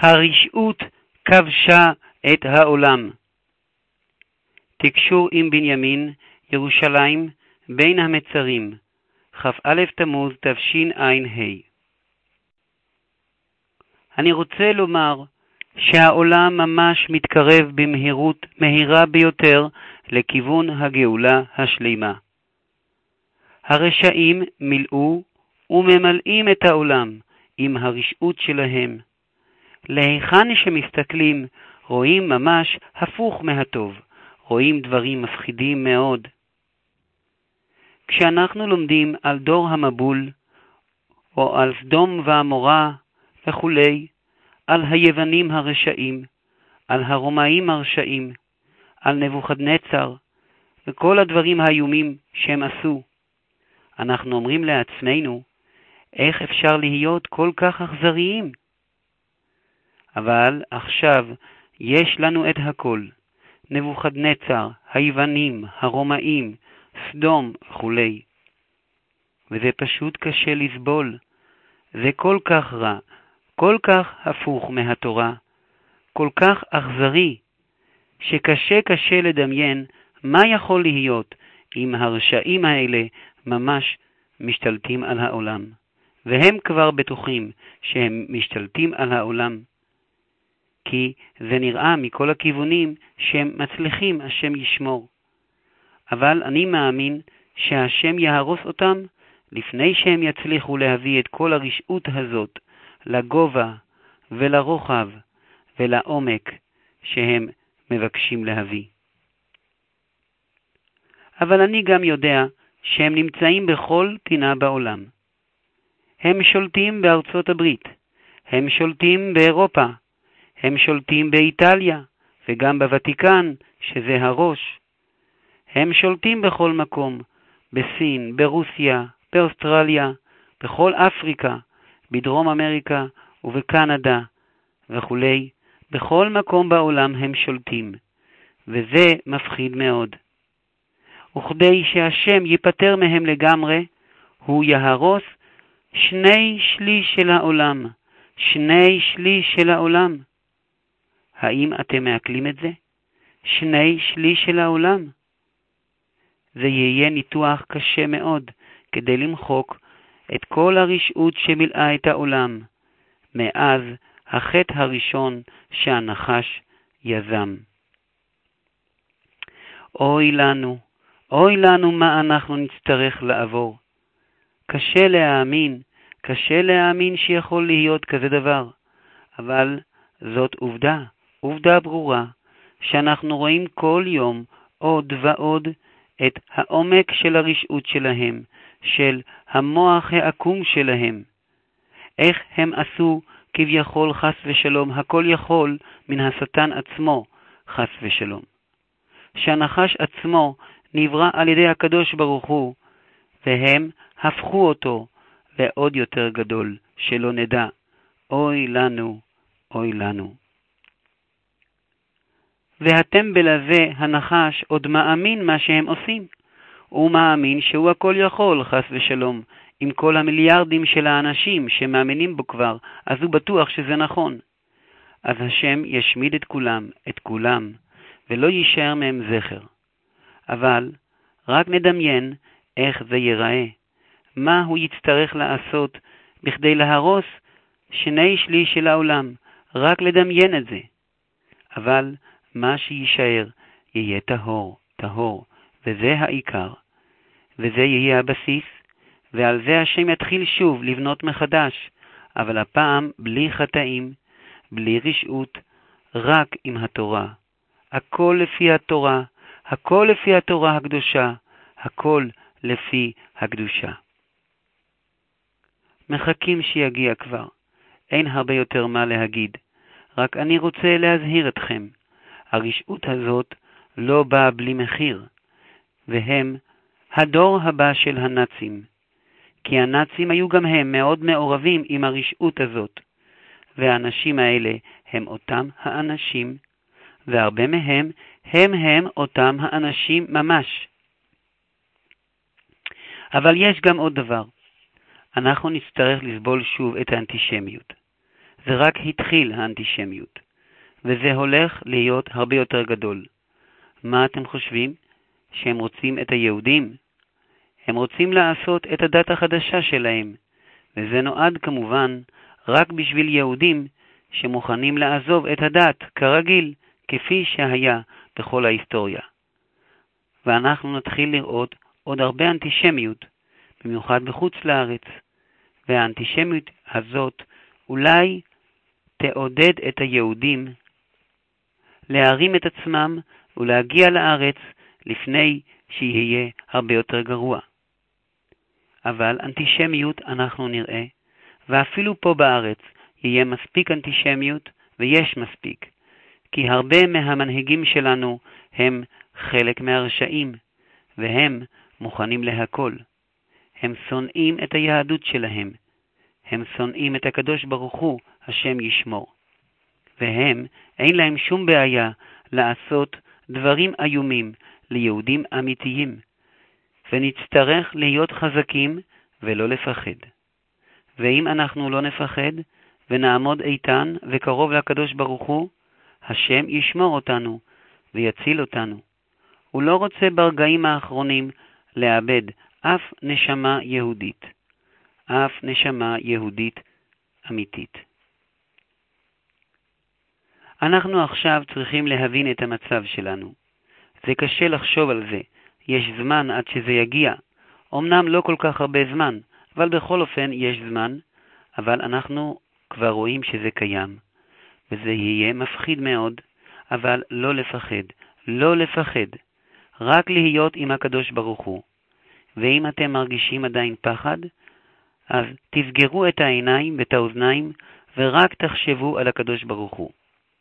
הרשעות כבשה את העולם. תקשור עם בנימין, ירושלים, בין המצרים, כ"א תמוז תשע"ה. אני רוצה לומר שהעולם ממש מתקרב במהירות מהירה ביותר לכיוון הגאולה השלימה. הרשעים מילאו וממלאים את העולם עם הרשעות שלהם. להיכן שמסתכלים רואים ממש הפוך מהטוב, רואים דברים מפחידים מאוד. כשאנחנו לומדים על דור המבול, או על סדום ועמורה וכולי, על היוונים הרשעים, על הרומאים הרשעים, על נבוכדנצר, וכל הדברים האיומים שהם עשו, אנחנו אומרים לעצמנו, איך אפשר להיות כל כך אכזריים? אבל עכשיו יש לנו את הכל, נבוכדנצר, היוונים, הרומאים, סדום וכולי. וזה פשוט קשה לסבול. זה כל כך רע, כל כך הפוך מהתורה, כל כך אכזרי, שקשה לדמיין מה יכול להיות אם הרשעים האלה ממש משתלטים על העולם. והם כבר בטוחים שהם משתלטים על העולם. כי זה נראה מכל הכיוונים שהם מצליחים, השם ישמור. אבל אני מאמין שהשם יהרוס אותם לפני שהם יצליחו להביא את כל הרשעות הזאת לגובה ולרוחב ולעומק שהם מבקשים להביא. אבל אני גם יודע שהם נמצאים בכל פינה בעולם. הם שולטים בארצות הברית, הם שולטים באירופה, הם שולטים באיטליה וגם בוותיקן שזה הראש. הם שולטים בכל מקום, בסין, ברוסיה, באוסטרליה, בכל אפריקה, בדרום אמריקה ובקנדה וכולי. בכל מקום בעולם הם שולטים, וזה מפחיד מאוד. וכדי שהשם ייפטר מהם לגמרי, הוא יהרוס 2/3 של העולם. 2/3 של העולם. האם אתם מעכלים את זה? 2/3 של העולם. זה יהיה ניתוח קשה מאוד כדי למחוק את כל הרשעות שמילאה את העולם מאז החטא הראשון שהנחש יזם. אוי לנו מה אנחנו נצטרך לעבור. קשה להאמין שיכול להיות כזה דבר, אבל זאת עובדה ברורה, שאנחנו רואים כל יום עוד ועוד את העומק של הרשעות שלהם, של המוח העקום שלהם. איך הם עשו כביכול חס ושלום, הכל יכול מן השטן עצמו חס ושלום. שהנחש עצמו נברא על ידי הקדוש ברוך הוא, והם הפכו אותו לעוד יותר גדול, שלא נדע. אוי לנו. והטמבל הזה, הנחש, עוד מאמין מה שהם עושים. הוא מאמין שהוא הכל יכול, חס ושלום, עם כל המיליארדים של האנשים שמאמינים בו כבר, אז הוא בטוח שזה נכון. אז השם ישמיד את כולם, ולא יישאר מהם זכר. אבל רק נדמיין איך זה ייראה. מה הוא יצטרך לעשות בכדי להרוס 2/3 של העולם. רק לדמיין את זה. אבל מה שישאר יהיה טהור, וזה העיקר. וזה יהיה הבסיס, ועל זה השם יתחיל שוב לבנות מחדש, אבל הפעם בלי חטאים, בלי רשעות, רק עם התורה. הכל לפי התורה, הכל לפי התורה הקדושה, הכל לפי הקדושה. מחכים שיגיע כבר, אין הרבה יותר מה להגיד, רק אני רוצה להזהיר אתכם. הרשעות הזאת לא באה בלי מחיר, והם הדור הבא של הנאצים. כי הנאצים היו גם הם מאוד מעורבים עם הרשעות הזאת, והאנשים האלה הם אותם האנשים, והרבה מהם הם אותם האנשים ממש. אבל יש גם עוד דבר. אנחנו נצטרך לסבול שוב את האנטישמיות. זה רק התחיל האנטישמיות, וזה הולך להיות הרבה יותר גדול. מה אתם חושבים? שהם רוצים את היהודים? הם רוצים לעשות את הדת החדשה שלהם, וזה נועד כמובן רק בשביל יהודים שמוכנים לעזוב את הדת כרגיל, כפי שהיה בכל ההיסטוריה. ואנחנו נתחיל לראות עוד הרבה אנטישמיות, במיוחד בחוץ לארץ, והאנטישמיות הזאת אולי תעודד את היהודים להרים את עצמם ולהגיע לארץ לפני שיהיה הרבה יותר גרוע. אבל אנטישמיות אנחנו נראה, ואפילו פה בארץ יהיה מספיק אנטישמיות, ויש מספיק, כי הרבה מהמנהיגים שלנו הם חלק מהרשעים, והם מוכנים להכל. הם שונאים את היהדות שלהם, הם שונאים את הקדוש ברוך הוא, השם ישמור. והם אין להם שום בעיה לעשות דברים איומים ליהודים אמיתיים, ונצטרך להיות חזקים ולא לפחד. ואם אנחנו לא נפחד ונעמוד איתן וקרוב לקדוש ברוך הוא, השם ישמור אותנו ויציל אותנו. הוא לא רוצה ברגעים האחרונים לאבד אף נשמה יהודית, אף נשמה יהודית אמיתית. אנחנו עכשיו צריכים להבין את המצב שלנו. זה קשה לחשוב על זה, יש זמן עד שזה יגיע. אמנם לא כל כך הרבה זמן, אבל בכל אופן יש זמן, אבל אנחנו כבר רואים שזה קיים. וזה יהיה מפחיד מאוד, אבל לא לפחד, לא לפחד. רק להיות עם הקדוש ברוך הוא. ואם אתם מרגישים עדיין פחד, אז תסגרו את העיניים ואת האוזניים, ורק תחשבו על הקדוש ברוך הוא.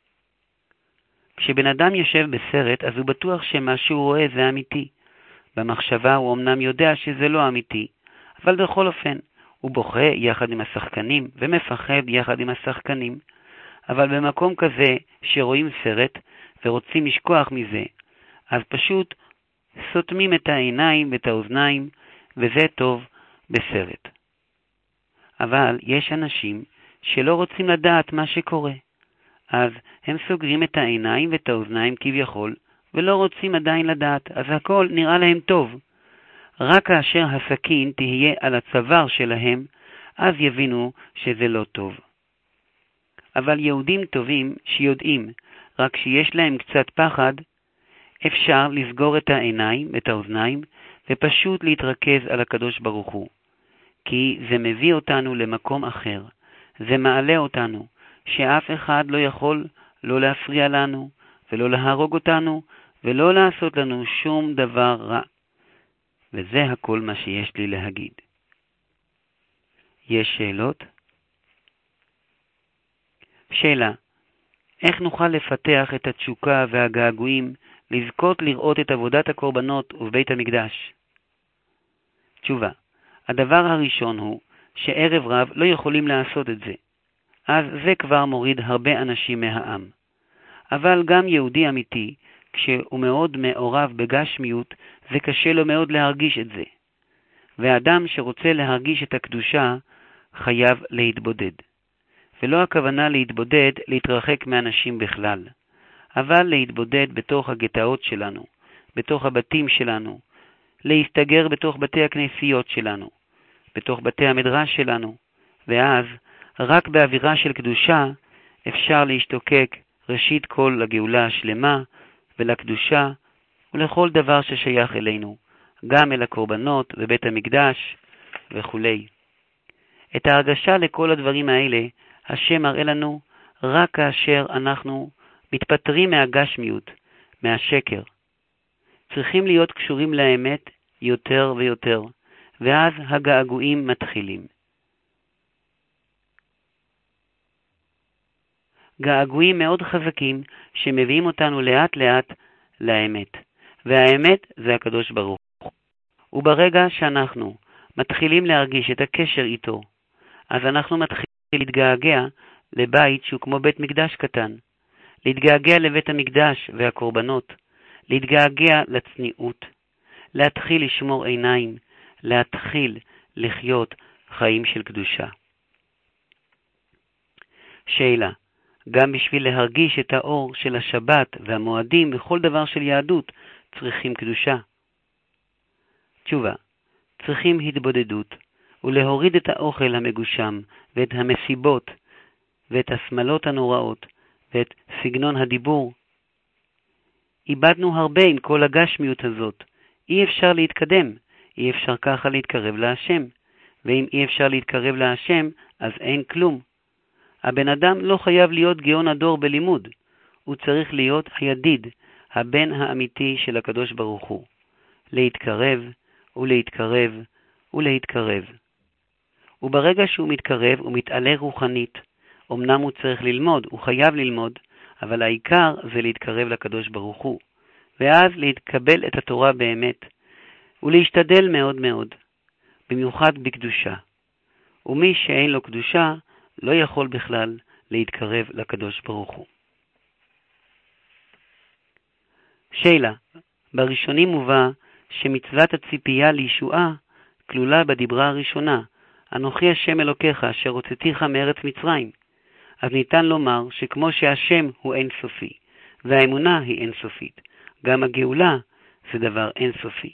כשבן אדם יושב בסרט, אז הוא בטוח שמה שהוא רואה זה אמיתי. במחשבה הוא אמנם יודע שזה לא אמיתי, אבל בכל אופן, הוא בוכה יחד עם השחקנים, ומפחד יחד עם השחקנים. אבל במקום כזה שרואים סרט, ורוצים לשכוח מזה, אז פשוט סותמים את העיניים ואת האוזניים, וזה טוב בסרט. אבל יש אנשים שלא רוצים לדעת מה שקורה. אז הם סוגרים את העיניים ואת האוזניים כביכול, ולא רוצים עדיין לדעת, אז הכל נראה להם טוב. רק כאשר הסכין תהיה על הצוואר שלהם, אז יבינו שזה לא טוב. אבל יהודים טובים שיודעים, רק שיש להם קצת פחד, אפשר לסגור את העיניים ואת האוזניים, ופשוט להתרכז על הקדוש ברוך הוא. כי זה מביא אותנו למקום אחר, זה מעלה אותנו, שאף אחד לא יכול לא להפריע לנו, ולא להרוג אותנו, ולא לעשות לנו שום דבר רע. וזה הכל מה שיש לי להגיד. יש שאלות? שאלה, איך נוכל לפתח את התשוקה והגעגועים, לזכות לראות את עבודת הקורבנות ובית המקדש? תשובה, הדבר הראשון הוא שערב רב לא יכולים לעשות את זה. אז זה כבר מוריד הרבה אנשים מהעם. אבל גם יהודי אמיתי, כשהוא מאוד מעורב בגשמיות, זה קשה לו מאוד להרגיש את זה. ואדם שרוצה להרגיש את הקדושה, חייב להתבודד. ולא הכוונה להתבודד, להתרחק מאנשים בכלל, אבל להתבודד בתוך הגטאות שלנו, בתוך הבתים שלנו, להסתגר בתוך בתי הכנסיות שלנו, בתוך בתי המדרש שלנו, ואז רק באווירה של קדושה אפשר להשתוקק ראשית כל לגאולה השלמה ולקדושה ולכל דבר ששייך אלינו, גם אל הקורבנות ובית המקדש וכו'. את ההרגשה לכל הדברים האלה השם מראה לנו רק כאשר אנחנו מתפטרים מהגשמיות, מהשקר. צריכים להיות קשורים לאמת יותר ויותר, ואז הגעגועים מתחילים. געגועים מאוד חזקים שמביאים אותנו לאט לאט לאמת, והאמת זה הקדוש ברוך הוא. וברגע שאנחנו מתחילים להרגיש את הקשר איתו, אז אנחנו מתחילים להתגעגע לבית שהוא כמו בית מקדש קטן, להתגעגע לבית המקדש והקורבנות, להתגעגע לצניעות, להתחיל לשמור עיניים, להתחיל לחיות חיים של קדושה. שאלה, גם בשביל להרגיש את האור של השבת והמועדים וכל דבר של יהדות צריכים קדושה? תשובה, צריכים התבודדות ולהוריד את האוכל המגושם ואת המסיבות ואת השמלות הנוראות ואת סגנון הדיבור. איבדנו הרבה עם כל הגשמיות הזאת. אי אפשר להתקדם, אי אפשר ככה להתקרב להשם, ואם אי אפשר להתקרב להשם, אז אין כלום. הבן אדם לא חייב להיות גאון הדור בלימוד, הוא צריך להיות הידיד, הבן האמיתי של הקדוש ברוך הוא. להתקרב ולהתקרב ולהתקרב. וברגע שהוא מתקרב הוא מתעלה רוחנית. אמנם הוא צריך ללמוד, הוא חייב ללמוד, אבל העיקר זה להתקרב לקדוש ברוך הוא, ואז להתקבל את התורה באמת, ולהשתדל מאוד מאוד, במיוחד בקדושה. ומי שאין לו קדושה, לא יכול בכלל להתקרב לקדוש ברוך הוא. שאלה, בראשונים מובא שמצוות הציפייה לישועה כלולה בדיברה הראשונה, אנוכי השם אלוקיך אשר הוצאתיך מארץ מצרים. אז ניתן לומר שכמו שהשם הוא אינסופי, והאמונה היא אינסופית, גם הגאולה זה דבר אינסופי.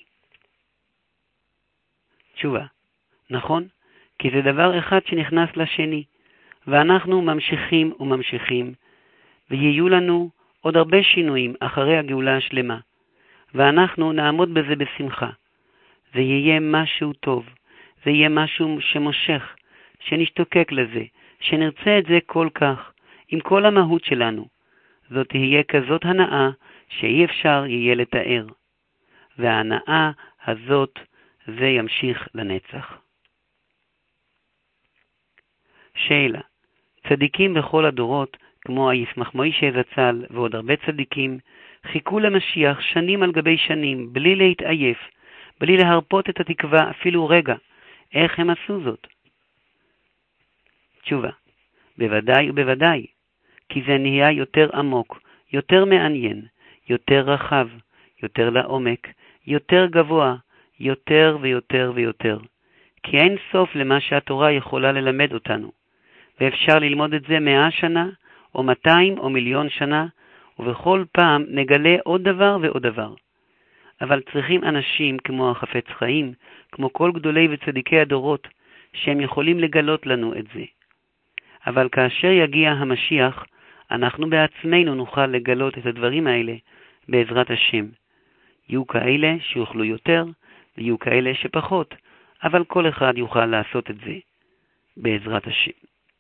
תשובה, נכון, כי זה דבר אחד שנכנס לשני, ואנחנו ממשיכים וממשיכים, ויהיו לנו עוד הרבה שינויים אחרי הגאולה השלמה, ואנחנו נעמוד בזה בשמחה. זה יהיה משהו טוב, זה יהיה משהו שמושך, שנשתוקק לזה, שנרצה את זה כל כך, עם כל המהות שלנו. זאת תהיה כזאת הנאה שאי אפשר יהיה לתאר. וההנאה הזאת זה ימשיך לנצח. שאלה, צדיקים בכל הדורות, כמו הישמח מוישה זצ"ל ועוד הרבה צדיקים, חיכו למשיח שנים על גבי שנים, בלי להתעייף, בלי להרפות את התקווה אפילו רגע. איך הם עשו זאת? תשובה, בוודאי ובוודאי, כי זה נהיה יותר עמוק, יותר מעניין, יותר רחב, יותר לעומק, יותר גבוה, יותר ויותר ויותר. כי אין סוף למה שהתורה יכולה ללמד אותנו, ואפשר ללמוד את זה 100 שנה, או 200 או מיליון שנה, ובכל פעם נגלה עוד דבר ועוד דבר. אבל צריכים אנשים כמו החפץ חיים, כמו כל גדולי וצדיקי הדורות, שהם יכולים לגלות לנו את זה. אבל כאשר יגיע המשיח, אנחנו בעצמנו נוכל לגלות את הדברים האלה בעזרת השם. יהיו כאלה שיוכלו יותר, ויהיו כאלה שפחות, אבל כל אחד יוכל לעשות את זה בעזרת השם.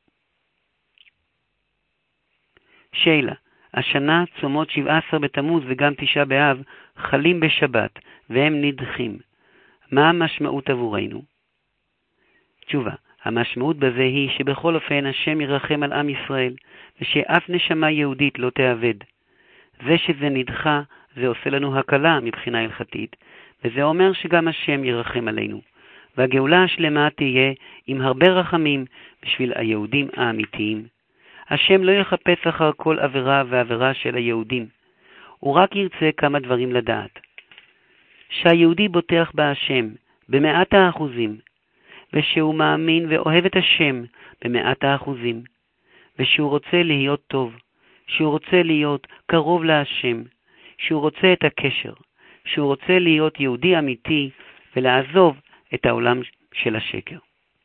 שאלה, השנה צומות 17 בתמוז וגם 9 באב חלים בשבת, והם נדחים. מה המשמעות עבורנו? תשובה, המשמעות בזה היא שבכל אופן השם ירחם על עם ישראל, ושאף נשמה יהודית לא תאבד. זה שזה נדחה, זה עושה לנו הקלה מבחינה הלכתית, וזה אומר שגם השם ירחם עלינו. והגאולה השלמה תהיה עם הרבה רחמים בשביל היהודים האמיתיים. השם לא יחפש אחר כל עבירה ועבירה של היהודים. הוא רק ירצה כמה דברים לדעת. שהיהודי בוטח בהשם ב100%, ושהוא מאמין ואוהב את השם ב100%, ושהוא רוצה להיות טוב, שהוא רוצה להיות קרוב להשם, שהוא רוצה את הקשר, שהוא רוצה להיות יהודי אמיתי ולעזוב את העולם של השקר.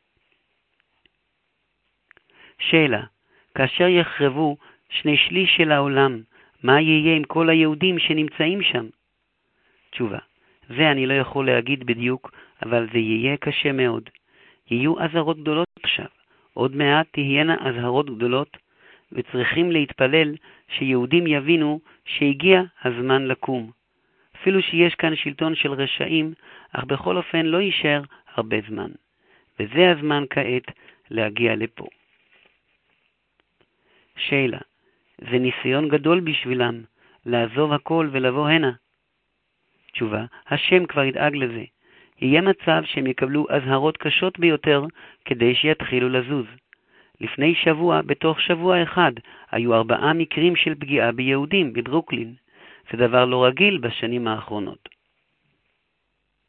שאלה, כאשר יחרבו 2/3 של העולם, מה יהיה עם כל היהודים שנמצאים שם? תשובה, זה אני לא יכול להגיד בדיוק, אבל זה יהיה קשה מאוד. יהיו אזהרות גדולות עכשיו, עוד מעט תהיינה אזהרות גדולות, וצריכים להתפלל שיהודים יבינו שהגיע הזמן לקום. אפילו שיש כאן שלטון של רשעים, אך בכל אופן לא יישאר הרבה זמן. וזה הזמן כעת להגיע לפה. שאלה, זה ניסיון גדול בשבילם לעזוב הכל ולבוא הנה? תשובה, השם כבר ידאג לזה. יהיה מצב שהם יקבלו אזהרות קשות ביותר כדי שיתחילו לזוז. לפני שבוע, בתוך שבוע אחד, היו 4 מקרים של פגיעה ביהודים בברוקלין. זה דבר לא רגיל בשנים האחרונות.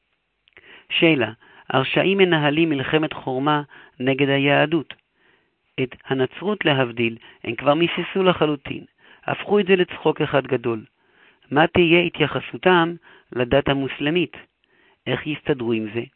שאלה, הרשעים מנהלים מלחמת חורמה נגד היהדות. את הנצרות להבדיל, הם כבר מיססו לחלוטין, הפכו את זה לצחוק אחד גדול. מה תהיה התייחסותם לדת המוסלמית? איך יסתדרו עם זה?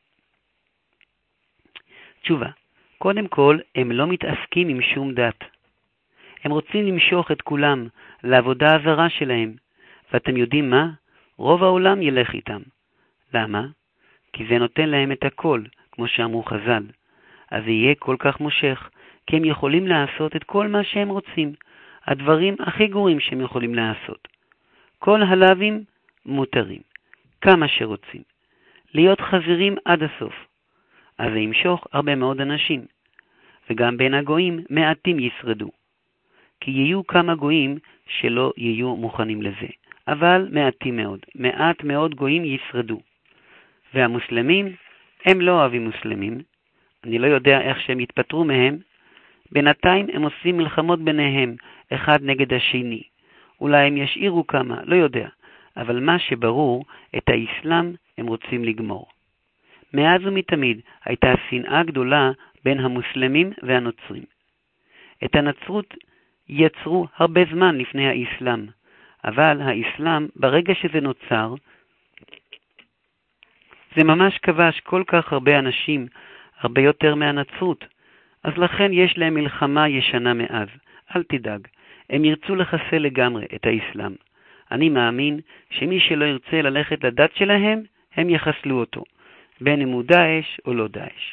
תשובה, קודם כל, הם לא מתעסקים עם שום דת. הם רוצים למשוך את כולם לעבודה הזרה שלהם, ואתם יודעים מה? רוב העולם ילך איתם. למה? כי זה נותן להם את הכל, כמו שאמרו חז"ל. אז זה יהיה כל כך מושך, כי הם יכולים לעשות את כל מה שהם רוצים, הדברים הכי גרועים שהם יכולים לעשות. כל הלאווים מותרים, כמה שרוצים. להיות חזירים עד הסוף. אז זה ימשוך הרבה מאוד אנשים, וגם בין הגויים מעטים ישרדו. כי יהיו כמה גויים שלא יהיו מוכנים לזה, אבל מעטים מאוד, מעט מאוד גויים ישרדו. והמוסלמים, הם לא אוהבים מוסלמים, אני לא יודע איך שהם יתפטרו מהם, בינתיים הם עושים מלחמות ביניהם, אחד נגד השני. אולי הם ישאירו כמה, לא יודע, אבל מה שברור, את האסלאם הם רוצים לגמור. מאז ומתמיד הייתה שנאה גדולה בין המוסלמים והנוצרים. את הנצרות יצרו הרבה זמן לפני האסלאם, אבל האסלאם, ברגע שזה נוצר, זה ממש כבש כל כך הרבה אנשים, הרבה יותר מהנצרות. אז לכן יש להם מלחמה ישנה מאז. אל תדאג, הם ירצו לחסל לגמרי את האסלאם. אני מאמין שמי שלא ירצה ללכת לדת שלהם, הם יחסלו אותו, בין אם הוא דאעש או לא דאעש.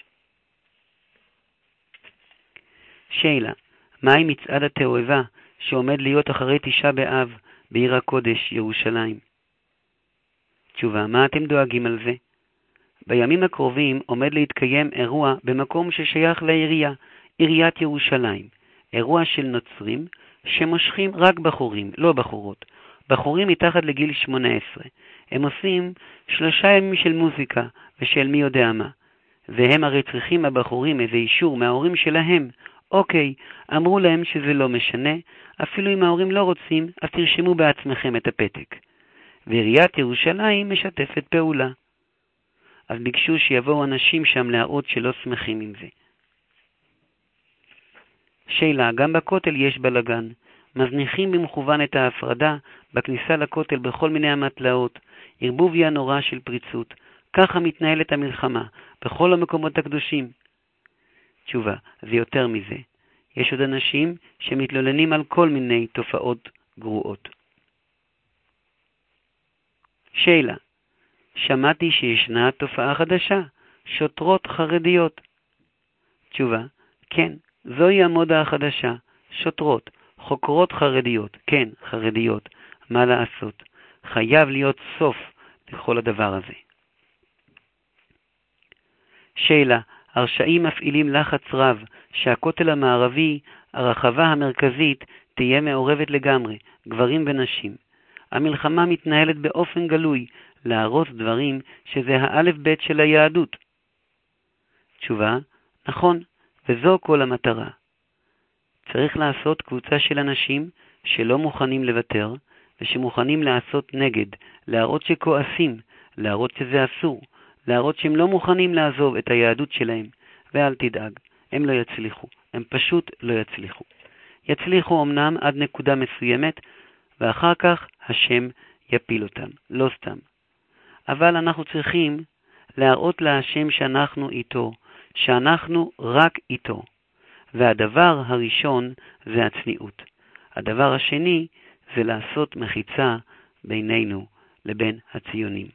שאלה, מהי מצעד התאווה שעומד להיות אחרי 9 באב בעיר הקודש ירושלים? תשובה, מה אתם דואגים על זה? בימים הקרובים עומד להתקיים אירוע במקום ששייך לעירייה, עיריית ירושלים. אירוע של נוצרים שמושכים רק בחורים, לא בחורות. בחורים מתחת לגיל 18. הם עושים 3 ימים של מוזיקה ושל מי יודע מה. והם הרי צריכים הבחורים איזה אישור מההורים שלהם. אוקיי, אמרו להם שזה לא משנה, אפילו אם ההורים לא רוצים, אז תרשמו בעצמכם את הפתק. ועיריית ירושלים משתפת פעולה. אז ביקשו שיבואו אנשים שם להראות שלא שמחים עם זה. שאלה, גם בכותל יש בלגן. מזניחים במכוון את ההפרדה בכניסה לכותל בכל מיני המטלאות, ערבוביה נורא של פריצות. ככה מתנהלת המלחמה בכל המקומות הקדושים. תשובה, זה יותר מזה. יש עוד אנשים שמתלוננים על כל מיני תופעות גרועות. שאלה, שמעתי שישנה תופעה חדשה, שוטרות חרדיות. תשובה, כן, זוהי המודה החדשה, שוטרות, חוקרות חרדיות, כן, חרדיות, מה לעשות? חייב להיות סוף לכל הדבר הזה. שאלה, הרשעים מפעילים לחץ רב שהכותל המערבי, הרחבה המרכזית, תהיה מעורבת לגמרי, גברים ונשים. המלחמה מתנהלת באופן גלוי, להרוס דברים שזה האלף בית של היהדות. תשובה, נכון, וזו כל המטרה. צריך לעשות קבוצה של אנשים שלא מוכנים לוותר, ושמוכנים לעשות נגד, להראות שכועסים, להראות שזה אסור, להראות שהם לא מוכנים לעזוב את היהדות שלהם, ואל תדאג, הם לא יצליחו, הם פשוט לא יצליחו. יצליחו אמנם עד נקודה מסוימת, ואחר כך השם יפיל אותם, לא סתם. אבל אנחנו צריכים להראות להשם שאנחנו איתו, שאנחנו רק איתו. והדבר הראשון זה הצניעות. הדבר השני זה לעשות מחיצה בינינו לבין הציונים.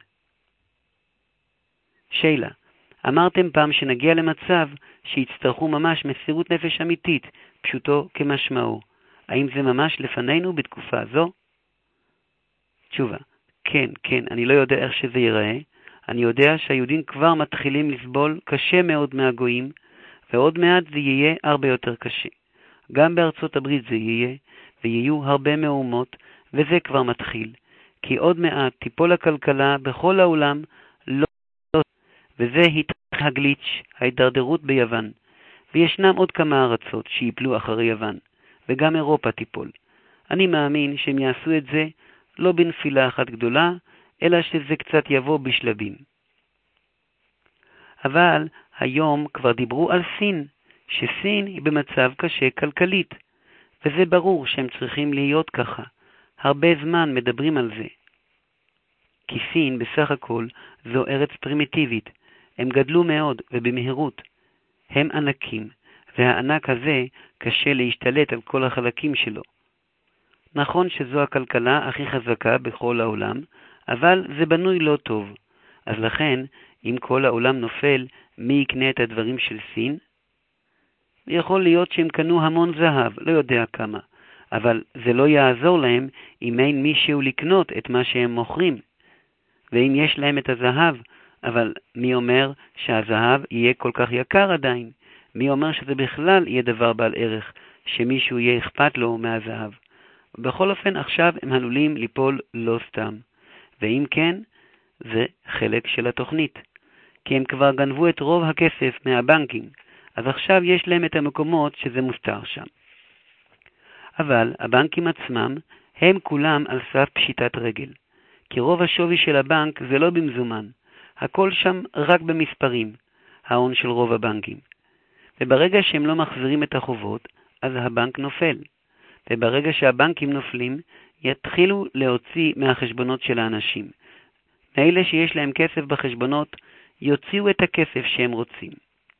שאלה, אמרתם פעם שנגיע למצב שיצטרכו ממש מסירות נפש אמיתית, פשוטו כמשמעו. האם זה ממש לפנינו בתקופה זו? תשובה, כן, אני לא יודע איך שזה ייראה. אני יודע שהיהודים כבר מתחילים לסבול קשה מאוד מהגויים, ועוד מעט זה יהיה הרבה יותר קשה. גם בארצות הברית זה יהיה, ויהיו הרבה מהומות, וזה כבר מתחיל. כי עוד מעט תיפול הכלכלה בכל העולם, לא, וזה הגליץ', ההידרדרות ביוון. וישנם עוד כמה ארצות שיפלו אחרי יוון, וגם אירופה תיפול. אני מאמין שהם יעשו את זה לא בנפילה אחת גדולה, אלא שזה קצת יבוא בשלבים. אבל היום כבר דיברו על סין, שסין היא במצב קשה כלכלית, וזה ברור שהם צריכים להיות ככה. הרבה זמן מדברים על זה. כי סין בסך הכל זו ארץ פרימיטיבית. הם גדלו מאוד ובמהירות. הם ענקים, והענק הזה קשה להשתלט על כל החלקים שלו. נכון שזו הכלכלה הכי חזקה בכל העולם, אבל זה בנוי לא טוב. אז לכן, אם כל העולם נופל, מי יקנה את הדברים של סין? יכול להיות שהם קנו המון זהב, לא יודע כמה, אבל זה לא יעזור להם אם אין מישהו לקנות את מה שהם מוכרים. ואם יש להם את הזהב, אבל מי אומר שהזהב יהיה כל כך יקר עדיין? מי אומר שזה בכלל יהיה דבר בעל ערך, שמישהו יהיה אכפת לו מהזהב? בכל אופן, עכשיו הם עלולים ליפול לא סתם. ואם כן, זה חלק של התוכנית. כי הם כבר גנבו את רוב הכסף מהבנקים, אז עכשיו יש להם את המקומות שזה מוסתר שם. אבל הבנקים עצמם, הם כולם על סף פשיטת רגל. כי רוב השווי של הבנק זה לא במזומן. הכל שם רק במספרים, ההון של רוב הבנקים. וברגע שהם לא מחזירים את החובות, אז הבנק נופל. וברגע שהבנקים נופלים, יתחילו להוציא מהחשבונות של האנשים. מאלה שיש להם כסף בחשבונות, יוציאו את הכסף שהם רוצים.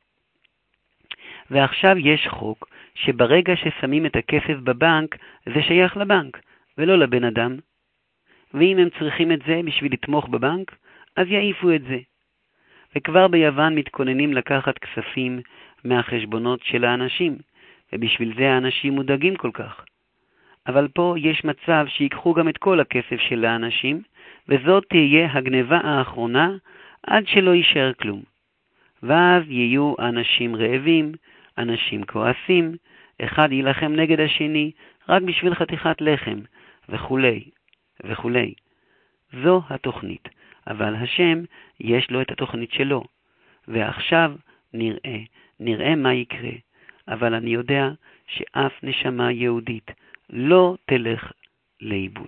ועכשיו יש חוק שברגע ששמים את הכסף בבנק, זה שייך לבנק, ולא לבן אדם. ואם הם צריכים את זה בשביל לתמוך בבנק, אז יעיפו את זה. וכבר ביוון מתכוננים לקחת כספים מהחשבונות של האנשים, ובשביל זה האנשים מודאגים כל כך. אבל פה יש מצב שיקחו גם את כל הכסף של האנשים, וזאת תהיה הגניבה האחרונה עד שלא יישאר כלום. ואז יהיו אנשים רעבים, אנשים כועסים, אחד ילחם נגד השני רק בשביל חתיכת לחם, וכולי, וכולי. זו התוכנית, אבל השם יש לו את התוכנית שלו. ועכשיו נראה מה יקרה, אבל אני יודע שאף נשמה יהודית לא תלך לאיבוד.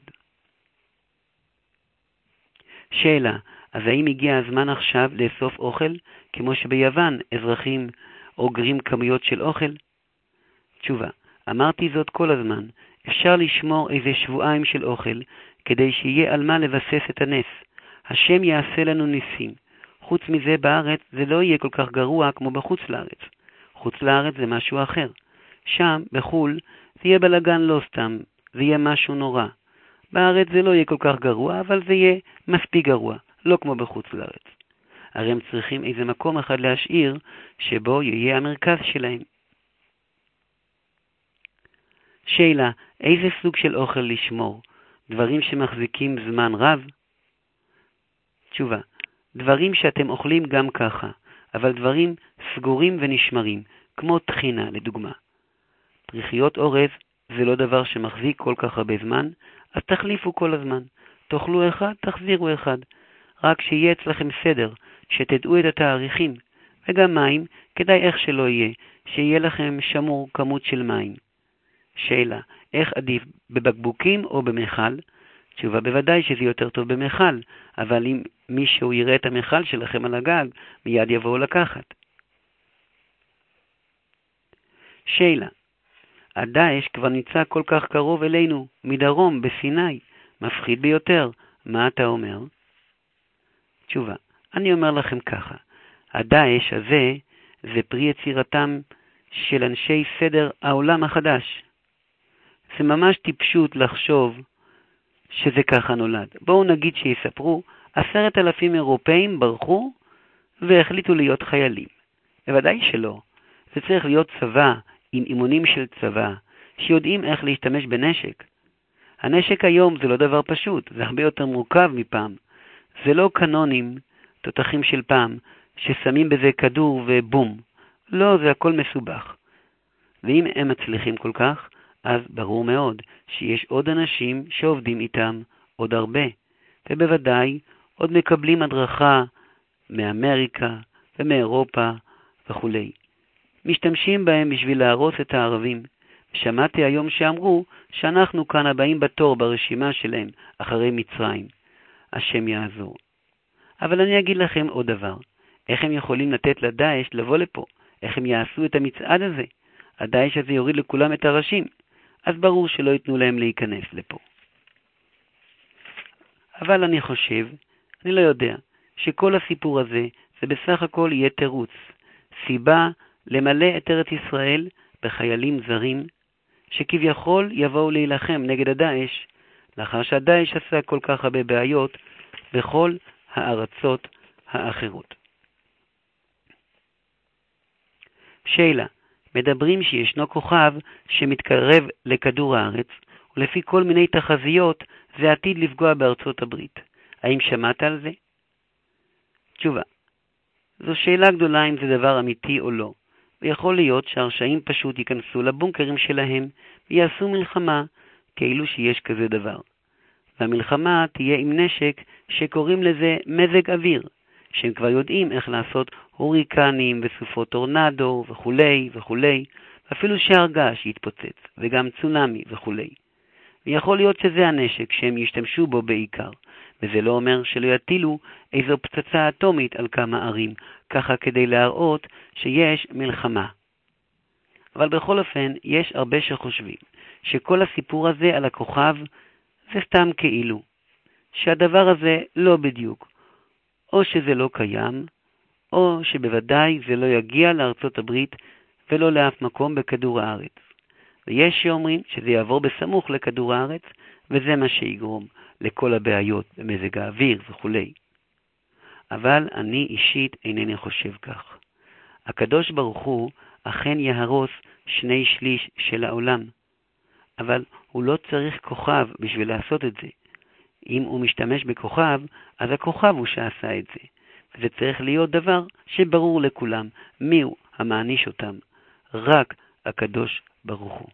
שאלה, אז האם הגיע הזמן עכשיו לאסוף אוכל, כמו שביוון אזרחים אוגרים כמויות של אוכל? תשובה, אמרתי זאת כל הזמן, אפשר לשמור איזה שבועיים של אוכל, כדי שיהיה על מה לבסס את הנס. השם יעשה לנו ניסים. חוץ מזה בארץ זה לא יהיה כל כך גרוע כמו בחוץ לארץ. חוץ לארץ זה משהו אחר. שם, בחול, זה יהיה בלגן לא סתם, זה יהיה משהו נורא. בארץ זה לא יהיה כל כך גרוע, אבל זה יהיה מספיק גרוע, לא כמו בחוץ לארץ. הרי הם צריכים איזה מקום אחד להשאיר, שבו יהיה המרכז שלהם. שאלה, איזה סוג של אוכל לשמור? דברים שמחזיקים זמן רב? תשובה, דברים שאתם אוכלים גם ככה, אבל דברים סגורים ונשמרים, כמו תחינה לדוגמה. פריחיות אורז זה לא דבר שמחזיק כל כך הרבה זמן, אז תחליפו כל הזמן. תאכלו אחד, תחזירו אחד. רק שיהיה אצלכם סדר, שתדעו את התאריכים. וגם מים, כדאי איך שלא יהיה, שיהיה לכם שמור כמות של מים. שאלה, איך עדיף, בבקבוקים או במכל? תשובה, בוודאי שזה יותר טוב במכל, אבל אם מישהו יראה את המכל שלכם על הגג, מיד יבואו לקחת. שאלה, הדאעש כבר נמצא כל כך קרוב אלינו, מדרום, בסיני, מפחיד ביותר. מה אתה אומר? תשובה, אני אומר לכם ככה, הדאעש הזה זה פרי יצירתם של אנשי סדר העולם החדש. זה ממש טיפשות לחשוב שזה ככה נולד. בואו נגיד שיספרו, 10,000 אירופאים ברחו והחליטו להיות חיילים. בוודאי שלא. זה צריך להיות צבא עם אימונים של צבא, שיודעים איך להשתמש בנשק. הנשק היום זה לא דבר פשוט, זה הרבה יותר מורכב מפעם. זה לא קנונים, תותחים של פעם, ששמים בזה כדור ובום. לא, זה הכל מסובך. ואם הם מצליחים כל כך, אז ברור מאוד שיש עוד אנשים שעובדים איתם עוד הרבה. ובוודאי עוד מקבלים הדרכה מאמריקה ומאירופה וכו'. משתמשים בהם בשביל להרוס את הערבים. שמעתי היום שאמרו שאנחנו כאן הבאים בתור ברשימה שלהם אחרי מצרים. השם יעזור. אבל אני אגיד לכם עוד דבר. איך הם יכולים לתת לדאעש לבוא לפה? איך הם יעשו את המצעד הזה? הדאעש הזה יוריד לכולם את הראשים, אז ברור שלא ייתנו להם להיכנס לפה. אבל אני חושב, אני לא יודע, שכל הסיפור הזה זה בסך הכל יהיה תירוץ, סיבה למלא את ארץ ישראל בחיילים זרים, שכביכול יבואו להילחם נגד הדאעש, לאחר שהדאעש עשה כל כך הרבה בעיות בכל הארצות האחרות. שאלה, מדברים שישנו כוכב שמתקרב לכדור הארץ, ולפי כל מיני תחזיות זה עתיד לפגוע בארצות הברית. האם שמעת על זה? תשובה, זו שאלה גדולה אם זה דבר אמיתי או לא. ויכול להיות שהרשעים פשוט ייכנסו לבונקרים שלהם ויעשו מלחמה כאילו שיש כזה דבר. והמלחמה תהיה עם נשק שקוראים לזה מזג אוויר, שהם כבר יודעים איך לעשות הוריקנים וסופות טורנדו וכו' וכו', אפילו שהר געש יתפוצץ וגם צונמי וכו'. ויכול להיות שזה הנשק שהם ישתמשו בו בעיקר, וזה לא אומר שלא יטילו איזו פצצה אטומית על כמה ערים, ככה כדי להראות שיש מלחמה. אבל בכל אופן, יש הרבה שחושבים שכל הסיפור הזה על הכוכב זה סתם כאילו, שהדבר הזה לא בדיוק, או שזה לא קיים, או שבוודאי זה לא יגיע לארצות הברית ולא לאף מקום בכדור הארץ. ויש שאומרים שזה יעבור בסמוך לכדור הארץ, וזה מה שיגרום לכל הבעיות במזג האוויר וכו'. אבל אני אישית אינני חושב כך. הקדוש ברוך הוא אכן יהרוס 2/3 של העולם, אבל הוא לא צריך כוכב בשביל לעשות את זה. אם הוא משתמש בכוכב, אז הכוכב הוא שעשה את זה. וזה צריך להיות דבר שברור לכולם מי הוא המעניש אותם. רק הקדוש ברוך הוא.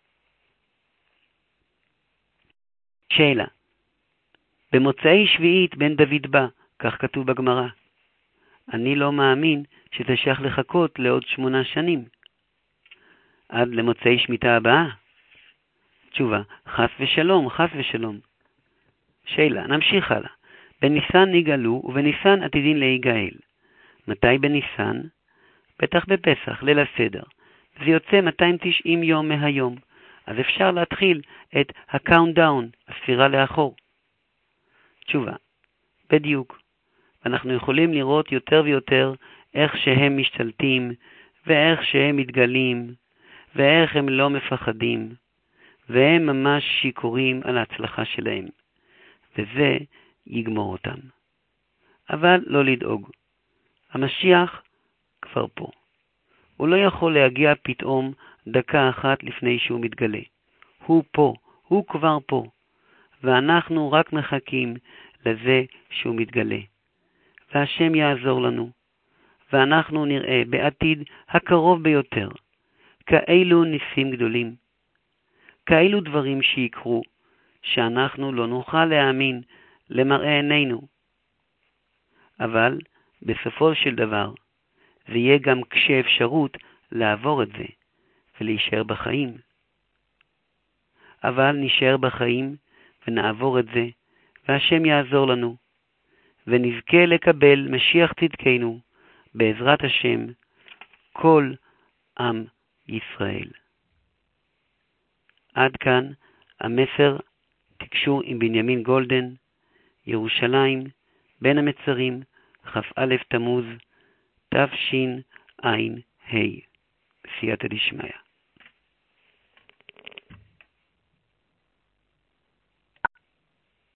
שאלה, במוצאי שביעית בן דוד בא, כך כתוב בגמרא. אני לא מאמין שזה שייך לחכות לעוד 8 שנים. עד למוצאי שמיטה הבאה? תשובה, חס ושלום, חס ושלום. שאלה, נמשיך הלאה. בניסן נגאלו ובניסן עתידין להיגאל. מתי בניסן? בטח בפסח, ליל הסדר. זה יוצא 290 יום מהיום. אז אפשר להתחיל את הקאונטדאון, הספירה לאחור. תשובה, בדיוק. אנחנו יכולים לראות יותר ויותר איך שהם משתלטים, ואיך שהם מתגלים, ואיך הם לא מפחדים, והם ממש שיקורים על ההצלחה שלהם. וזה יגמור אותם. אבל לא לדאוג. המשיח כבר פה. הוא לא יכול להגיע פתאום דקה אחת לפני שהוא מתגלה. הוא פה, הוא כבר פה. ואנחנו רק מחכים לזה שהוא מתגלה. והשם יעזור לנו. ואנחנו נראה בעתיד הקרוב ביותר כאלו ניסים גדולים. כאלו דברים שיקרו, שאנחנו לא נוכל להאמין למראה עינינו. אבל בסופו של דבר, זה יהיה גם כשאפשרות לעבור את זה ולהישאר בחיים. אבל נשאר בחיים ונעבור את זה, והשם יעזור לנו, ונזכה לקבל משיח צדקנו, בעזרת השם, כל עם ישראל. עד כאן המסר, תקשור עם בנימין גולדן, ירושלים, בין המצרים, כ"א תמוז, תשע"ה, בסייעתא דשמיא.